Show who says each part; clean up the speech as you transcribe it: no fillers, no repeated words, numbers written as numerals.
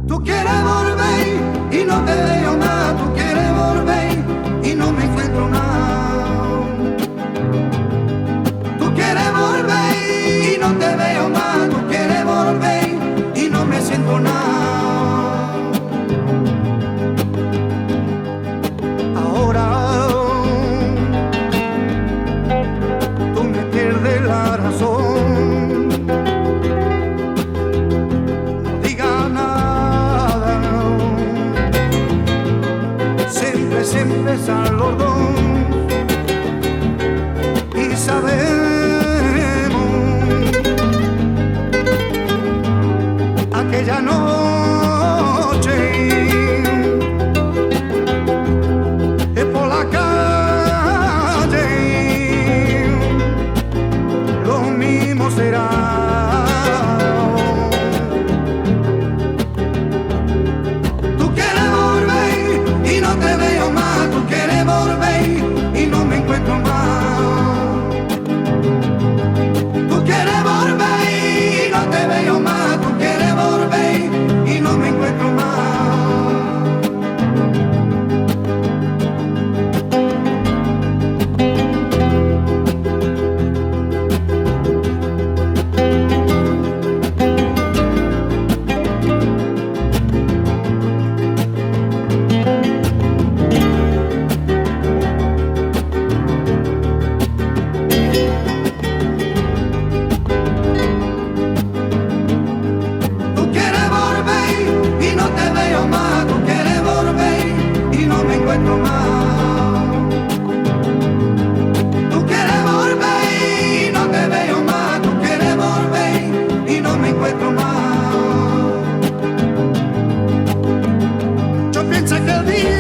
Speaker 1: Tú quieres volver y no te veo más, tú quieres volver y no me encuentro nada. Tú quieres volver y no te veo más, tú quieres volver y no me siento nada. Ahora tú me pierdes la razón. No digas nada, siempre sal los dos y sabemos aquella noche por la calle lo mismo será. Tú quieres volver y no te veo más, tú quieres volver y no me encuentro más. Tú quieres volver y no te veo más, tú quieres volver y no me encuentro más. Tú quieres volver y no te veo más, tú quieres volver y no me encuentro más. Tú quieres volver y no te veo más, tú quieres volver y no me encuentro más. Yo pienso que el día